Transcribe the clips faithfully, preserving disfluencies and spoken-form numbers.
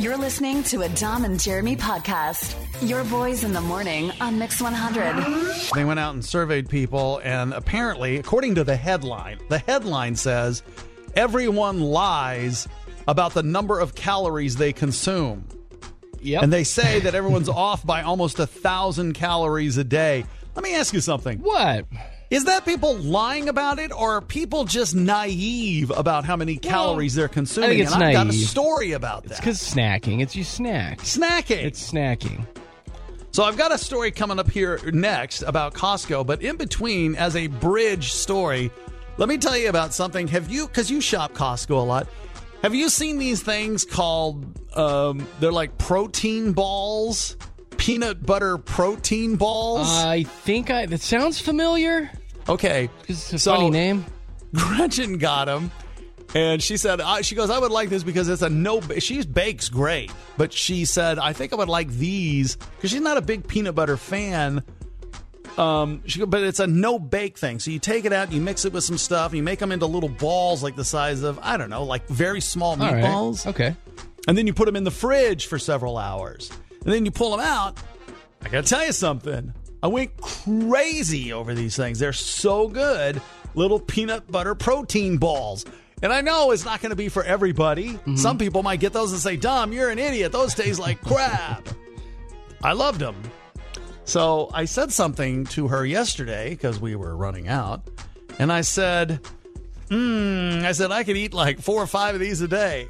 You're listening to a Dom and Jeremy podcast. Your boys in the morning on Mix one hundred. They went out and surveyed people, and apparently, according to the headline, the headline says, everyone lies about the number of calories they consume. Yep. And they say that everyone's off by almost a thousand calories a day. Let me ask you something. What? Is that people lying about it, or are people just naive about how many calories they're consuming? I think it's and I've got a naive. story about that. It's because snacking. It's you snack. Snacking. It's snacking. So I've got a story coming up here next about Costco, but in between, as a bridge story, let me tell you about something. Have you, because you shop Costco a lot, have you seen these things called, um, they're like protein balls? Peanut butter protein balls? I think I, that sounds familiar. Okay. It's a So- funny name. Gretchen got them, and she said, I, she goes, I would like this because it's a no, she bakes great, but she said, I think I would like these, because she's not a big peanut butter fan, um, she, but it's a no-bake thing, so you take it out, you mix it with some stuff, and you make them into little balls like the size of, I don't know, like very small All right. meatballs, Okay. and then you put them in the fridge for several hours, and then you pull them out. I gotta tell you something. I went crazy over these things. They're so good. Little peanut butter protein balls. And I know it's not going to be for everybody. Mm-hmm. Some people might get those and say, Dom, you're an idiot. Those taste like crap. I loved them. So I said something to her yesterday because we were running out. And I said, hmm, I said, I could eat like four or five of these a day.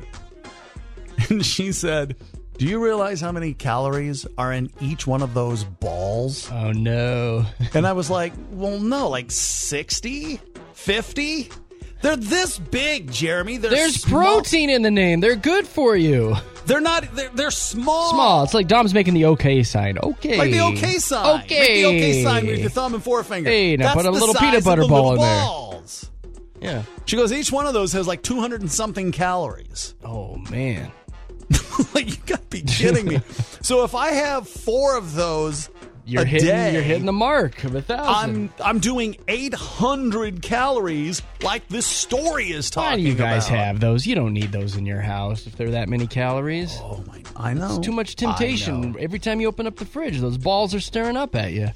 And she said, do you realize how many calories are in each one of those balls? Oh, no. And I was like, well, no, like sixty, fifty? They're this big, Jeremy. They're There's small. protein in the name. They're good for you. They're not, they're, they're small. Small. It's like Dom's making the okay sign. Okay. Like the okay sign. Okay. Make the okay sign with your thumb and forefinger. Hey, now That's put a the little size peanut of butter the ball little in there. balls. Yeah. She goes, each one of those has like two hundred and something calories. Oh, man. Like, you got to be kidding me. So if I have four of those You're a hitting, day, you're hitting the mark of a thousand. I'm I'm doing eight hundred calories like this story is talking Why do you guys about. have those? You don't need those in your house if they're that many calories. Oh, my, I know. It's too much I temptation. know. Every time you open up the fridge, those balls are staring up at you.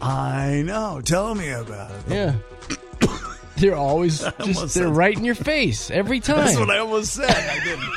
I know. Tell me about it. Yeah. They're always almost just, they're said- right in your face every time. That's what I almost said. I didn't.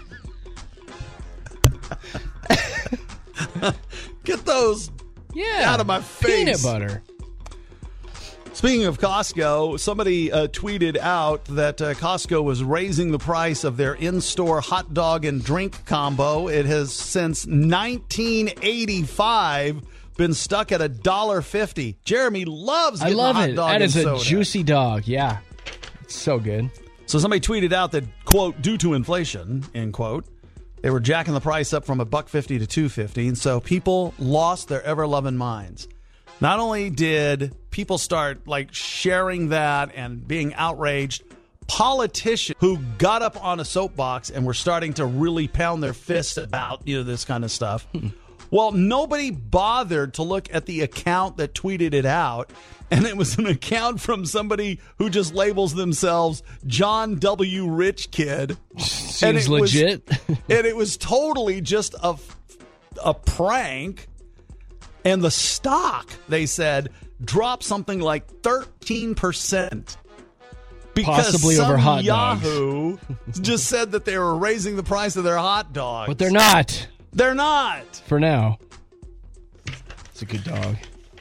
Get those yeah, out of my face. Peanut butter. Speaking of Costco, somebody uh, tweeted out that uh, Costco was raising the price of their in-store hot dog and drink combo. It has since nineteen eighty-five been stuck at one dollar fifty. Jeremy loves I getting love a hot it. dog That and is a soda. juicy dog. Yeah. It's so good. So somebody tweeted out that, quote, due to inflation, end quote, they were jacking the price up from a buck fifty to two fifty, and so people lost their ever-loving minds. Not only did people start like sharing that and being outraged, politicians who got up on a soapbox and were starting to really pound their fists about, you know, this kind of stuff. Well, nobody bothered to look at the account that tweeted it out, and it was an account from somebody who just labels themselves John W. Rich Kid. Seems it was- legit. And it was totally just a, a prank. And the stock, they said, dropped something like thirteen percent. Because Possibly some over hot dogs. Yahoo just said that they were raising the price of their hot dogs. But they're not. They're not. For now. It's a good dog.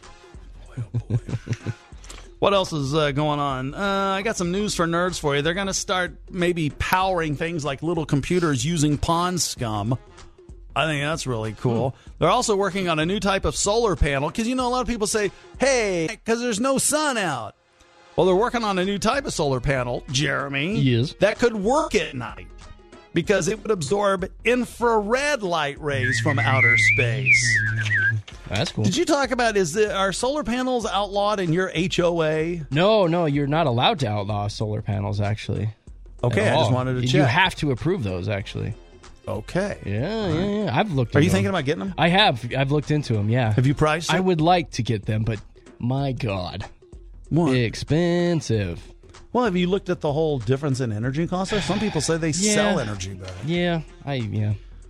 What else is uh, going on? Uh, I got some news for nerds for you. They're going to start maybe powering things like little computers using pond scum. I think that's really cool. Hmm. They're also working on a new type of solar panel because, you know, a lot of people say, hey, because there's no sun out. Well, they're working on a new type of solar panel, Jeremy. Yes. That could work at night because it would absorb infrared light rays from outer space. That's cool. Did you talk about, is the, are solar panels outlawed in your H O A? No, no, you're not allowed to outlaw solar panels, actually. Okay, I all. just wanted to check. You have to approve those, actually. Okay. Yeah, yeah, yeah. I've looked Are into you thinking them. about getting them? I have. I've looked into them, yeah. Have you priced it? I would like to get them, but my God. What? Expensive. Well, have you looked at the whole difference in energy costs? Some people say they Yeah. sell energy back. Yeah, I, yeah.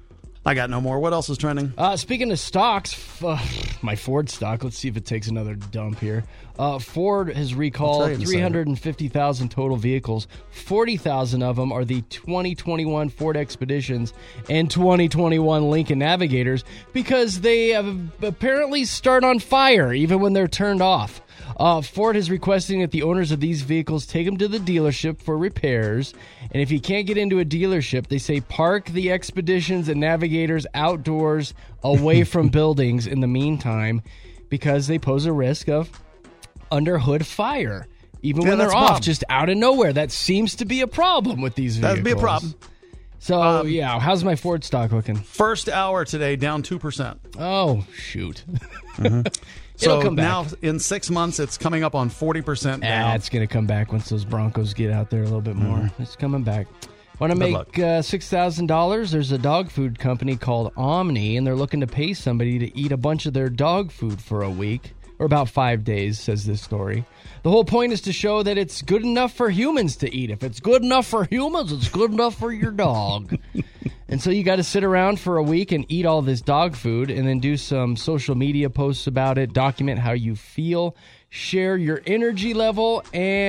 I got no more. What else is trending? Uh, speaking of stocks, f- uh, my Ford stock, let's see if it takes another dump here. Uh, Ford has recalled three hundred fifty thousand total vehicles. forty thousand of them are the twenty twenty-one Ford Expeditions and twenty twenty-one Lincoln Navigators because they have apparently start on fire even when they're turned off. Uh, Ford is requesting that the owners of these vehicles take them to the dealership for repairs. And if you can't get into a dealership, they say park the Expeditions and Navigators outdoors away from buildings in the meantime because they pose a risk of under hood fire. Even yeah, when they're off, just out of nowhere. That seems to be a problem with these vehicles. That'd be a problem. So, um, yeah, how's my Ford stock looking? First hour today, down two percent. Oh, shoot. Mm-hmm. It'll so come back. now in six months, it's coming up on forty percent down. Ah, it's going to come back once those Broncos get out there a little bit more. Mm-hmm. It's coming back. Want to make uh, six thousand dollars? There's a dog food company called Omni, and they're looking to pay somebody to eat a bunch of their dog food for a week, or about five days, says this story. The whole point is to show that it's good enough for humans to eat. If it's good enough for humans, it's good enough for your dog. And so you got to sit around for a week and eat all this dog food and then do some social media posts about it, document how you feel, share your energy level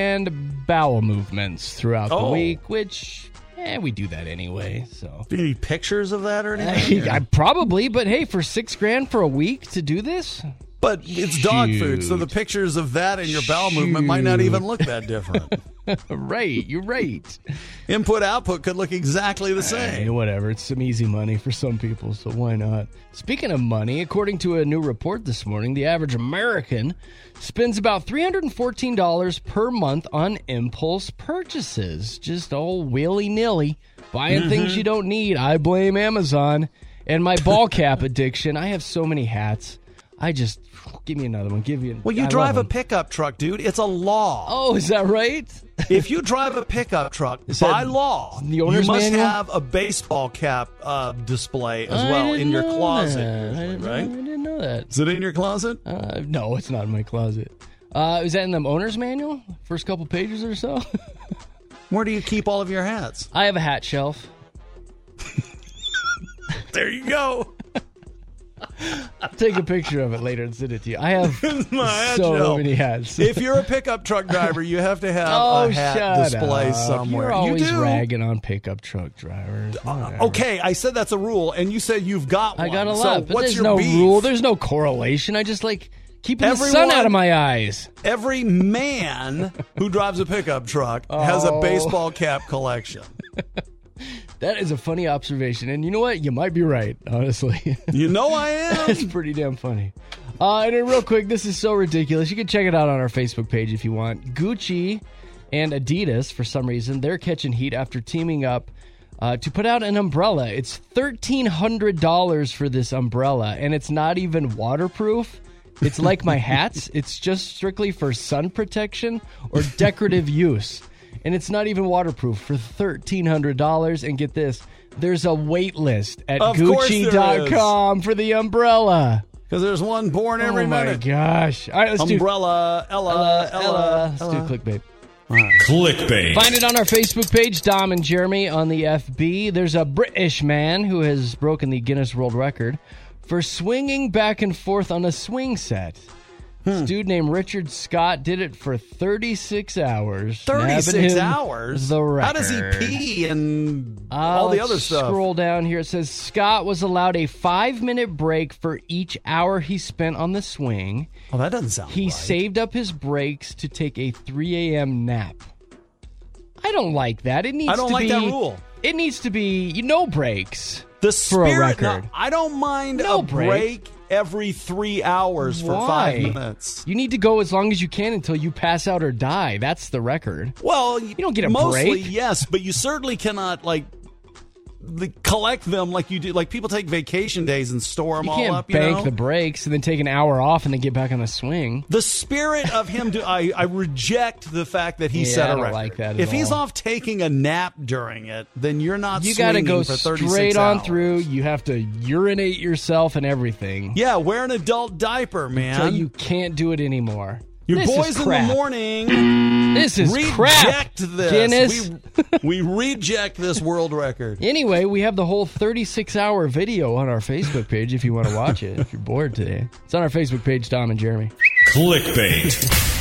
and bowel movements throughout oh. the week, which... Eh, we do that anyway, so. Do you need pictures of that or anything? I, I probably, but hey, for six grand for a week to do this? But it's dog food, so the pictures of that and your bowel Shoot. movement might not even look that different. Right, you're right. Input output could look exactly the same. Hey, whatever, it's some easy money for some people, so why not? Speaking of money, according to a new report this morning, the average American spends about three hundred fourteen dollars per month on impulse purchases. Just all willy-nilly, buying mm-hmm. things you don't need. I blame Amazon. And my ball cap addiction, I have so many hats. I just, give me another one. Give you. Well, you I drive a pickup truck, dude. It's a law. Oh, is that right? If you drive a pickup truck, by law, the owner's you must manual? have a baseball cap uh, display as well in your closet. That. I, didn't right? know, I didn't know that. Is it in your closet? Uh, no, it's not in my closet. Uh, is that in the owner's manual? First couple pages or so? Where do you keep all of your hats? I have a hat shelf. There you go. I'll take a picture of it later and send it to you. I have My hat so shelf. many hats. If you're a pickup truck driver, you have to have oh, a hat shut display up. somewhere. You're always you do. ragging on pickup truck drivers. Uh, okay, I said that's a rule, and you said you've got one. I got a lot, so but what's there's your no beef? rule. There's no correlation. I just like keeping Everyone, the sun out of my eyes. Every man who drives a pickup truck has a Oh. baseball cap collection. That is a funny observation, and you know what? You might be right, honestly. You know I am. That's pretty damn funny. Uh, and then real quick, this is so ridiculous. You can check it out on our Facebook page if you want. Gucci and Adidas, for some reason, they're catching heat after teaming up uh, to put out an umbrella. It's thirteen hundred dollars for this umbrella, and it's not even waterproof. It's like my hats. It's just strictly for sun protection or decorative use. And it's not even waterproof for thirteen hundred dollars. And get this, there's a wait list at Gucci dot com for the umbrella. Because there's one born every oh my minute. gosh. All right, let's umbrella, do Ella, Ella, Ella. Ella. Let's Ella. do clickbait. Right. Clickbait. Find it on our Facebook page, Dom and Jeremy on the F B. There's a British man who has broken the Guinness World Record for swinging back and forth on a swing set. Hmm. This dude named Richard Scott did it for thirty-six hours. thirty-six nabbing him hours? The record. How does he pee and Uh, all the let's other stuff? Scroll down here. It says Scott was allowed a five-minute break for each hour he spent on the swing. Oh, that doesn't sound He right. saved up his breaks to take a three a.m. nap. I don't like that. It needs I don't to like be, that rule. It needs to be no breaks. The for a spirit, no, record. I don't mind No a break. break. every three hours for Why? five minutes. You need to go as long as you can until you pass out or die. That's the record. Well, You don't get a mostly, break. yes, but you certainly cannot like the, collect them like you do. Like people take vacation days and store them You all can't up. You bank know? the breaks and then take an hour off and then get back on the swing. The spirit of him, do, I, I reject the fact that he Yeah, set a I don't record. like that at if he's all. off taking a nap during it, then you're not You got to swinging go for thirty-six straight on hours. through. You have to urinate yourself and everything. Yeah, wear an adult diaper, man. Until you can't do it anymore. Your This is boys in crap. the morning This is reject crap. this. Guinness. We, we reject this world record. Anyway, we have the whole thirty-six hour video on our Facebook page if you want to watch it. If you're bored today, it's on our Facebook page, Tom and Jeremy. Clickbait.